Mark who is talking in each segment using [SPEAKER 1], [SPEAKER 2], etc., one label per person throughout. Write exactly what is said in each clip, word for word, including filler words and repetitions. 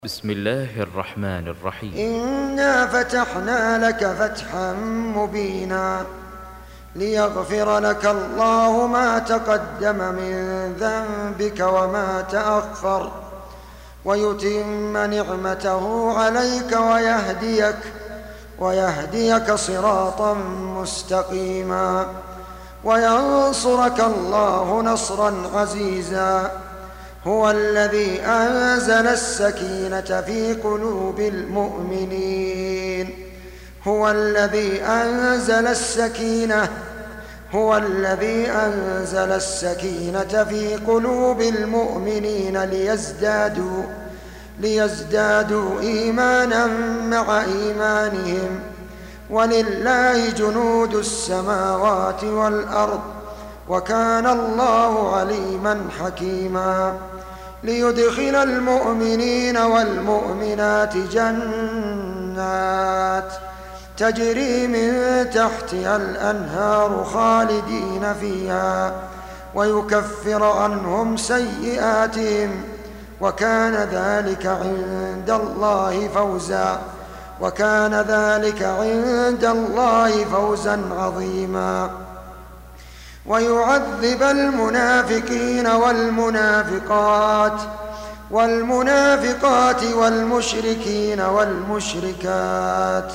[SPEAKER 1] بسم الله الرحمن الرحيم.
[SPEAKER 2] إنا فتحنا لك فتحا مبينا ليغفر لك الله ما تقدم من ذنبك وما تأخر ويتم نعمته عليك ويهديك ويهديك صراطا مستقيما وينصرك الله نصرا عزيزا. هو الذي أنزل السكينة في قلوب المؤمنين هو الذي أنزل السكينة هو الذي أنزل السكينة في قلوب المؤمنين ليزدادوا ليزدادوا إيمانا مع إيمانهم ولله جنود السماوات والأرض وكان الله عليما حكيما. ليدخل المؤمنين والمؤمنات جنات تجري من تحتها الأنهار خالدين فيها ويكفر عنهم سيئاتهم وكان ذلك عند الله فوزا وكان ذلك عند الله فوزا عظيما. ويعذب المنافقين والمنافقات والمنافقات والمشركين والمشركات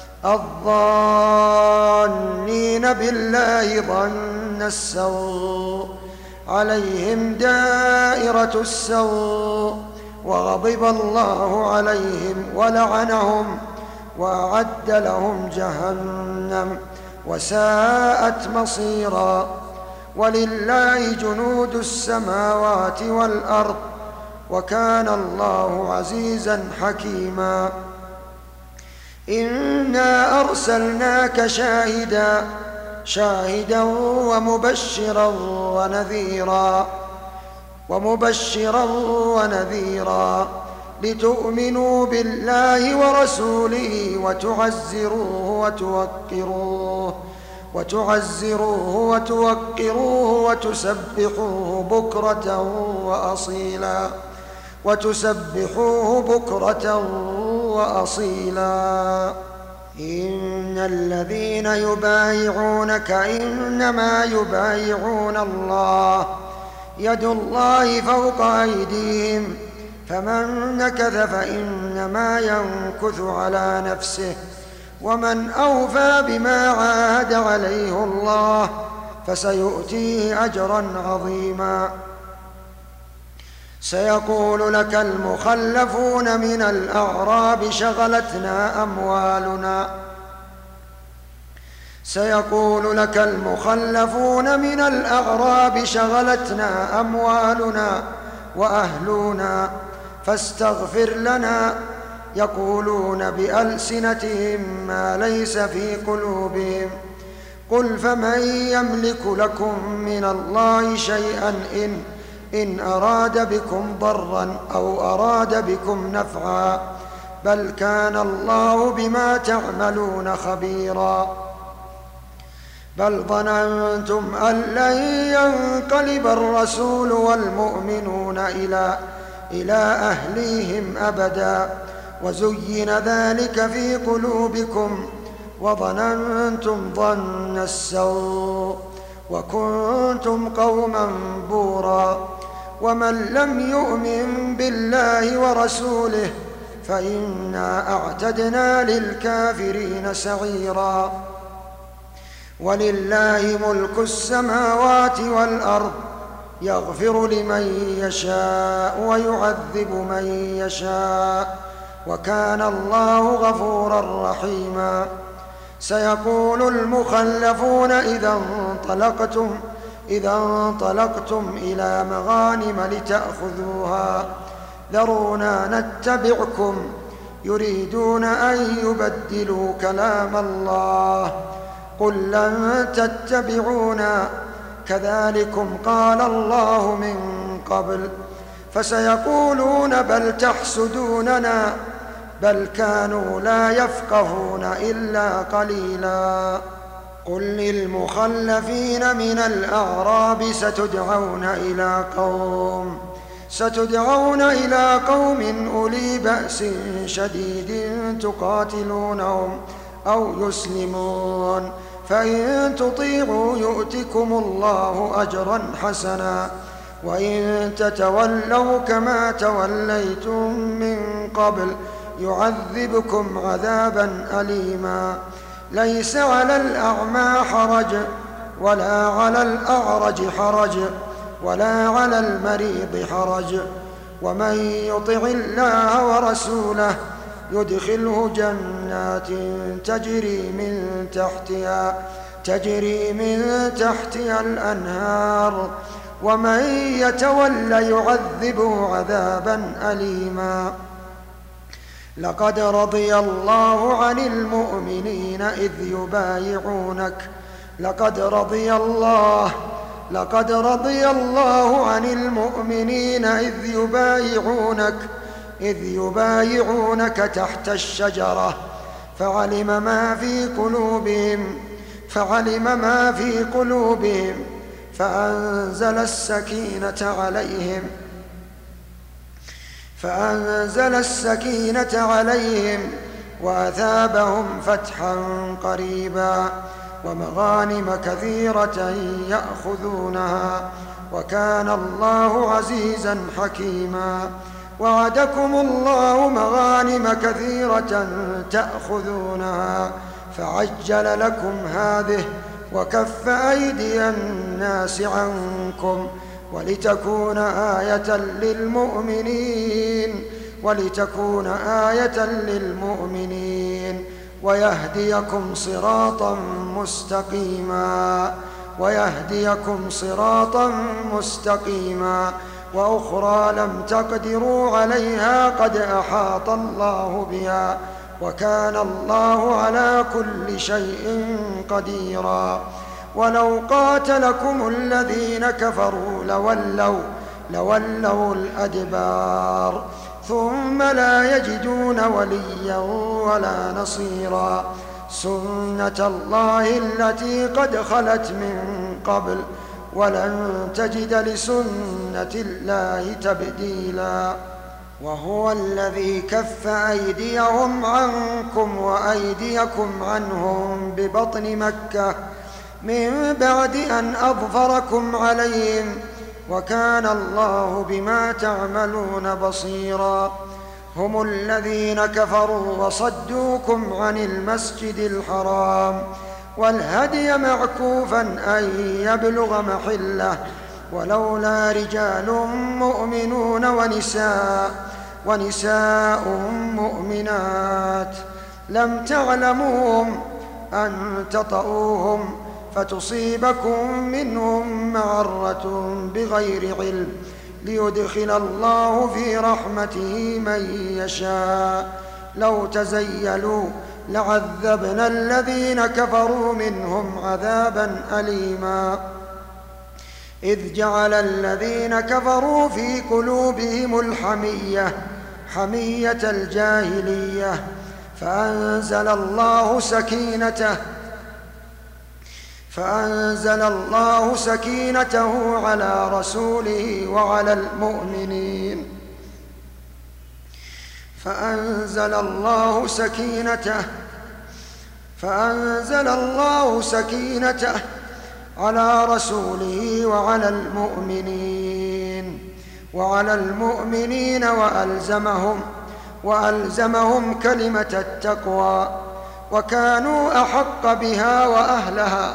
[SPEAKER 2] الظانين بالله ظن السوء عليهم دائرة السوء وغضب الله عليهم ولعنهم وأعد لهم جهنم وساءت مصيرا. ولله جنود السماوات والأرض وكان الله عزيزا حكيما. إنا أرسلناك شاهدا شاهدا ومبشرا ونذيرا ومبشرا ونذيرا لتؤمنوا بالله ورسوله وتعزروه وتوقروه وتعزروه وتوقروه وتسبحوه بكرة وأصيلا وتسبحوه بكرة وأصيلا. إن الذين يبايعونك إنما يبايعون الله يد الله فوق أيديهم فمن نكث فإنما ينكث على نفسه ومن أوفى بما عاهد عليه الله فسيؤتيه أجرا عظيما. سيقول لك المخلفون من الأعراب شغلتنا أموالنا سيقول لك المخلفون من الأعراب شغلتنا أموالنا وأهلنا فاستغفر لنا يقولون بألسنتهم ما ليس في قلوبهم قل فمن يملك لكم من الله شيئا إن, إن أراد بكم ضرا أو أراد بكم نفعا بل كان الله بما تعملون خبيرا. بل ظننتم أن لن ينقلب الرسول والمؤمنون إلى إلى أهليهم أبدا وزين ذلك في قلوبكم وظننتم ظن السوء وكنتم قوما بورا. ومن لم يؤمن بالله ورسوله فإنا أعتدنا للكافرين سعيرا. ولله ملك السماوات والأرض يغفر لمن يشاء ويعذب من يشاء وكان الله غفورا رحيما. سيقول المخلفون إذا انطلقتم إذا انطلقتم إلى مغانم لتأخذوها ذرونا نتبعكم يريدون أن يبدلوا كلام الله قل لن تتبعونا كذلكم قال الله من قبل فسيقولون بل تحسدوننا بل كانوا لا يفقهون إلا قليلا. قل للمخلفين من الأعراب ستدعون إلى قوم ستدعون إلى قوم أولي بأس شديد تقاتلونهم أو يسلمون، فإن تطيعوا يؤتكم الله أجرا حسنا، وإن تتولوا كما توليتم من قبل يعذبكم عذابا أليما. ليس على الأعمى حرج ولا على الأعرج حرج ولا على المريض حرج، ومن يطع الله ورسوله يدخله جنات تجري من تحتها تجري من تحتها الأنهار، ومن يتول يعذبه عذابا أليما. لقد رضي الله عن المؤمنين إذ يبايعونك لقد رضي الله لقد رضي الله عن المؤمنين إذ يبايعونك إذ يبايعونك تحت الشجرة فعلم ما في قلوبهم فعلم ما في قلوبهم فأنزل السكينة عليهم فأنزل السكينة عليهم وأثابهم فتحا قريبا ومغانم كثيرة يأخذونها، وكان الله عزيزا حكيما. وعدكم الله مغانم كثيرة تأخذونها فعجل لكم هذه وكف أيدي الناس عنكم ولتكون آية للمؤمنين ولتكون آية للمؤمنين ويهديكم صراطا مستقيما ويهديكم صراطا مستقيما وأخرى لم تقدروا عليها قد أحاط الله بها، وكان الله على كل شيء قديرا. ولو قاتلكم الذين كفروا لولوا لولوا الأدبار ثم لا يجدون وليا ولا نصيرا. سنة الله التي قد خلت من قبل ولن تجد لسنة الله تبديلا. وهو الذي كف أيديهم عنكم وأيديكم عنهم ببطن مكة من بعد أن أظفركم عليهم، وكان الله بما تعملون بصيرا. هم الذين كفروا وصدوكم عن المسجد الحرام والهدي معكوفا أن يبلغ محله، ولولا رجال مؤمنون ونساء ونساء مؤمنات لم تعلموهم أن تطؤوهم فتصيبكم منهم معرة بغير علم ليدخل الله في رحمته من يشاء. لو تزيلوا لعذبنا الذين كفروا منهم عذابا أليما. إذ جعل الذين كفروا في قلوبهم الحمية حمية الجاهلية فأنزل الله سكينته فأنزل الله سكينته على رسوله وعلى المؤمنين فأنزل الله سكينته فأنزل الله سكينته على رسوله وعلى المؤمنين وعلى المؤمنين وألزمهم وألزمهم كلمة التقوى وكانوا أحق بها وأهلها،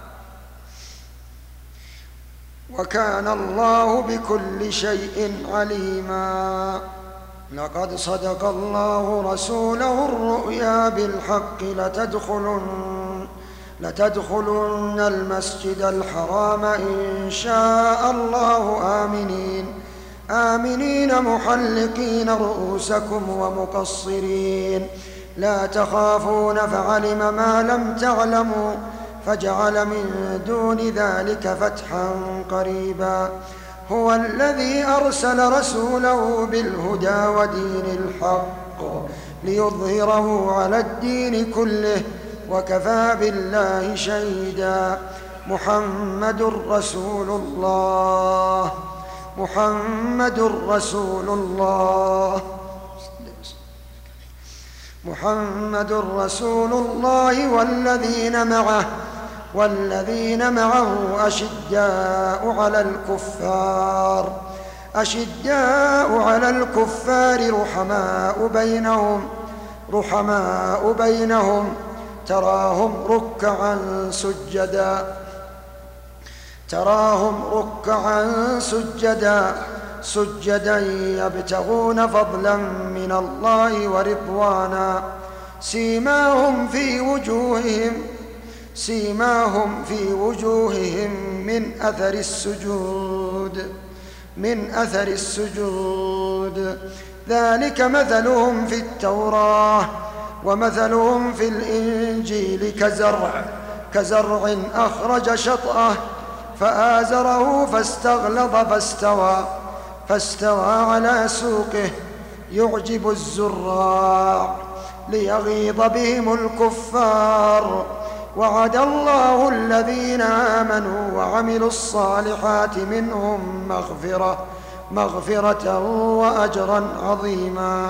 [SPEAKER 2] وكان الله بكل شيء عليما. لقد صدق الله رسوله الرؤيا بالحق لتدخلن لتدخلن المسجد الحرام إن شاء الله آمنين آمنين محلقين رؤوسكم ومقصرين لا تخافون فعلم ما لم تعلموا فجعل من دون ذلك فتحا قريبا. هو الذي أرسل رسوله بالهدى ودين الحق ليظهره على الدين كله وكفى بالله شهيدا. محمد رسول الله محمد رسول الله محمد رسول الله والذين معه والذين معه أشداء على الكفار أشداء على الكفار رحماء بينهم رحماء بينهم تراهم ركعا سجدا تراهم ركعا سجدا سجدا يبتغون فضلا من الله ورضوانا سيماهم في وجوههم سيماهم في وجوههم من أثر السجود من أثر السجود ذلك مثلهم في التوراة ومثلهم في الإنجيل كزرع كزرع أخرج شطأه فآزره فاستغلظ فاستوى فاستوى على سوقه يعجب الزراع ليغيظ بهم الكفار وعد الله الذين آمنوا وعملوا الصالحات منهم مغفرة مغفرة وأجرا عظيما.